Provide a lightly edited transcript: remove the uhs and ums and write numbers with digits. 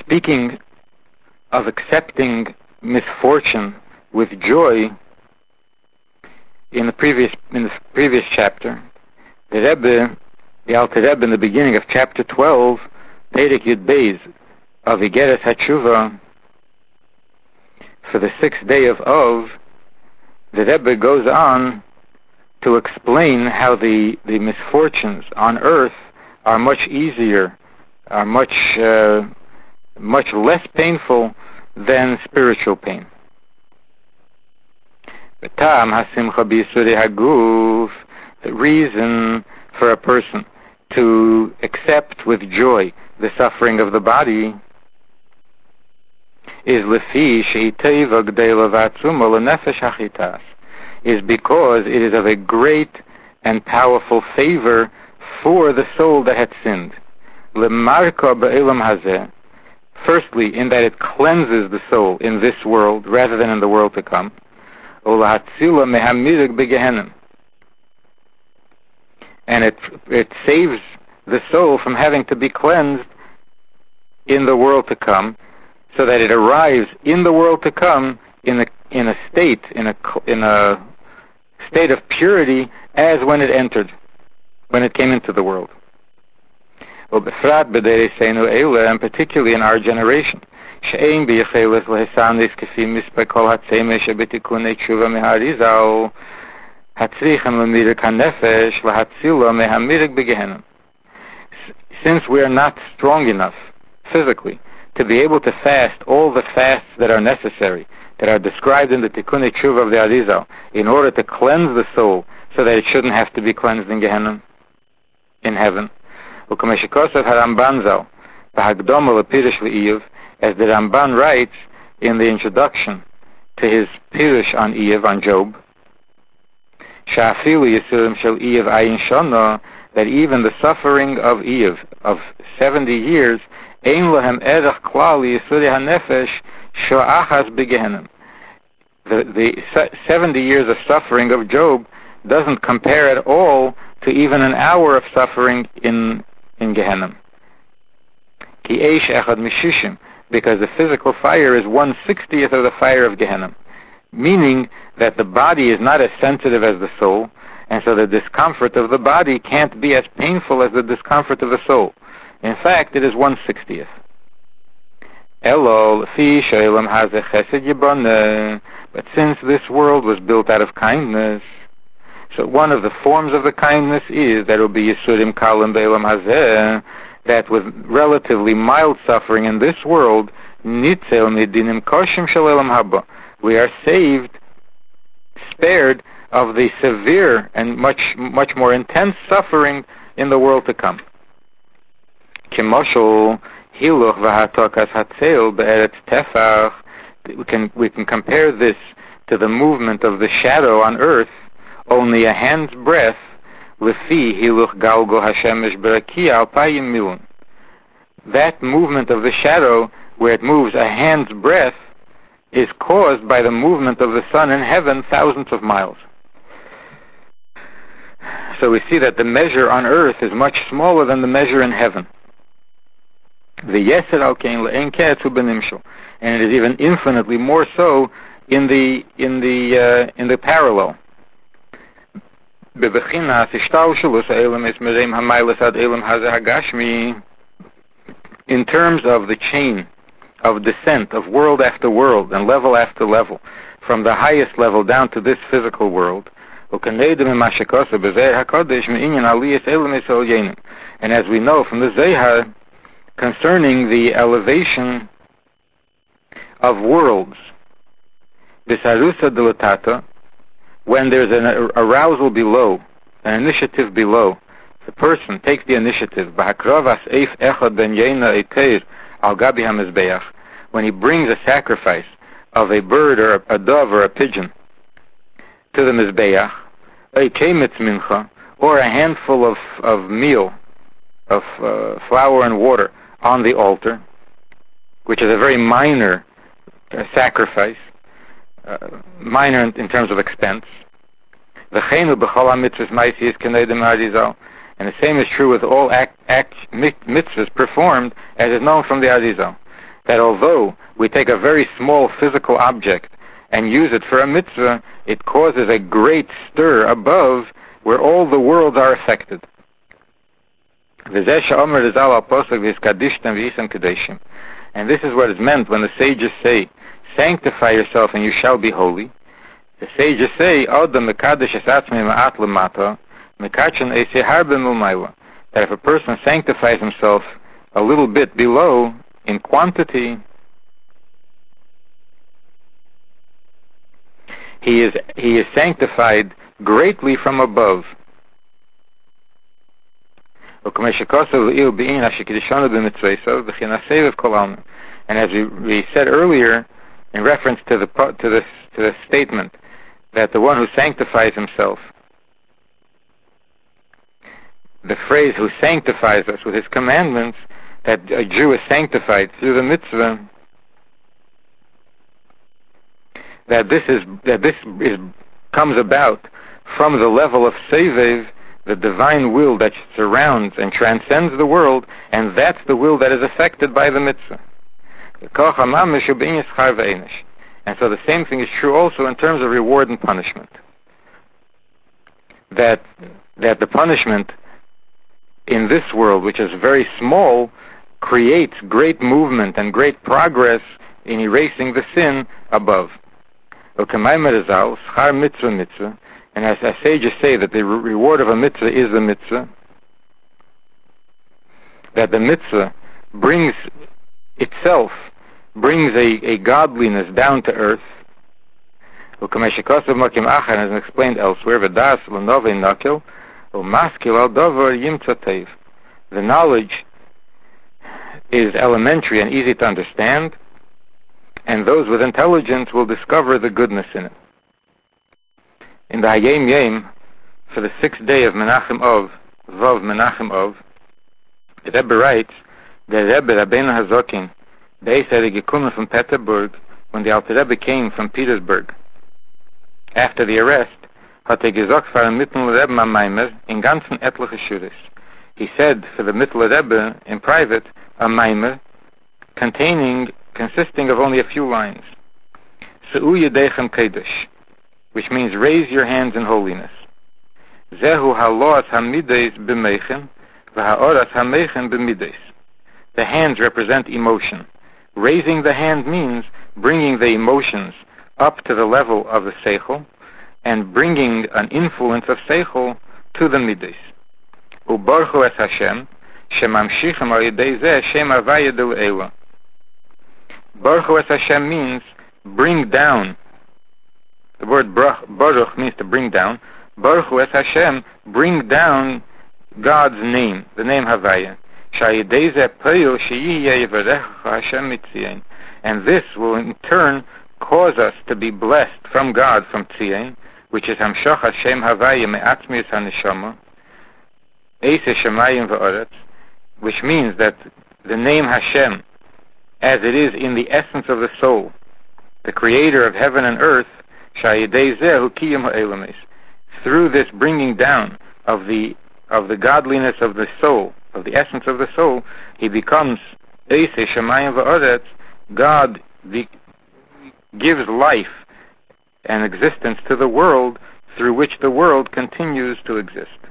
speaking of accepting misfortune with joy in the previous chapter, the Alter Rebbe in the beginning of chapter 12, Perek Yud Beis of Igeres HaTshuva, for the 6th day of Av, the Rebbe goes on to explain how the misfortunes on earth are much easier, are much less painful than spiritual pain. The reason for a person to accept with joy the suffering of the body is because it is of a great and powerful favor for the soul that had sinned. Firstly, in that it cleanses the soul in this world rather than in the world to come. And it saves the soul from having to be cleansed in the world to come, so that it arrives in the world to come in a state of purity as when it entered, when it came into the world. And particularly in our generation, since we are not strong enough physically to be able to fast all the fasts that are necessary, that are described in the Tikkunei Tshuva of the Arizal, in order to cleanse the soul so that it shouldn't have to be cleansed in Gehenna, in heaven. As the Ramban writes in the introduction to his Pirush on Iyov, on Job, that even the suffering of Iyov, of 70 years, the 70 years of suffering of Job doesn't compare at all to even an hour of suffering in Gehenna. Because the physical fire is 1/60th of the fire of Gehenna, meaning that the body is not as sensitive as the soul, and so the discomfort of the body can't be as painful as the discomfort of the soul. In fact, it is 1/60th. But since this world was built out of kindness, so one of the forms of the kindness is that it will be Yisurim Kalim Be'elam Hazeh, that with relatively mild suffering in this world, Nitzel Midinim Koshim Shalelam Haba, we are spared of the severe and much more intense suffering in the world to come. Kimoshul Hiluch V'Hatokas Hatzeil Be'eretz Tefach. We can compare this to the movement of the shadow on earth, only a hand's breadth. Lefi Hiluch Galgo Hashemesh Berakia Alpayim Milun. That movement of the shadow, where it moves a hand's breadth, is caused by the movement of the sun in heaven thousands of miles. So we see that the measure on earth is much smaller than the measure in heaven. And it is even infinitely more so in the parallel. In terms of the chain of descent of world after world and level after level, from the highest level down to this physical world. And as we know from the Zohar, concerning the elevation of worlds, when there's an arousal below, an initiative below, the person takes the initiative, when he brings a sacrifice of a bird or a dove or a pigeon to the Mizbeach, or a handful of meal, of flour and water on the altar, which is a very minor sacrifice, minor in terms of expense. And the same is true with all mitzvahs performed, as is known from the Arizal. that although we take a very small physical object and use it for a mitzvah, it causes a great stir above where all the worlds are affected. And this is what is meant when the sages say, sanctify yourself and you shall be holy. The sages say, that if a person sanctifies himself a little bit below in quantity, he is sanctified greatly from above. And as we said earlier, in reference to the statement that the one who sanctifies himself, the phrase "who sanctifies us with his commandments," that a Jew is sanctified through the mitzvah, that this comes about from the level of Sevev, the divine will that surrounds and transcends the world, and that's the will that is affected by the mitzvah. And so the same thing is true also in terms of reward and punishment. That the punishment in this world, which is very small, creates great movement and great progress in erasing the sin above. And as sages say that the reward of a mitzvah is the mitzvah, that the mitzvah brings a godliness down to earth. As explained elsewhere, the knowledge is elementary and easy to understand, and those with intelligence will discover the goodness in it. In the Hayom Yom, for the 6th day of Menachem Av, the Rebbe writes, the Rebbe Rabbeinu Hazokin, they said gekommen from Peterburg, when the Alter Rebbe came from Petersburg after the arrest, hat gesagt für den Mittel Rebbe am Maimer in ganzen etliche Shuris. He said for the Mittel Rebbe in private a Maimer consisting of only a few lines. Se'u yedechem kedesh, which means raise your hands in holiness. Zehu haloas hamides b'meichen v'haoras hameichen b'mides. The hands represent emotion. Raising the hand means bringing the emotions up to the level of the seichel and bringing an influence of seichel to the mides. Ubarchu es Hashem shemamshichem al yedei zeh shem avaya d'le'ela. Baruch es Hashem means bring down. The word baruch means to bring down. Baruch es Hashem, bring down God's name, the name Havaya. And this will in turn cause us to be blessed from God from Tzion, which is Hamshach Hashem Havaya me'atzmius haneshama, Eise Shemayim v'oretz, which means that the name Hashem, as it is in the essence of the soul, the creator of heaven and earth, through this bringing down of the godliness of the soul, of the essence of the soul, he becomes God gives life and existence to the world, through which the world continues to exist.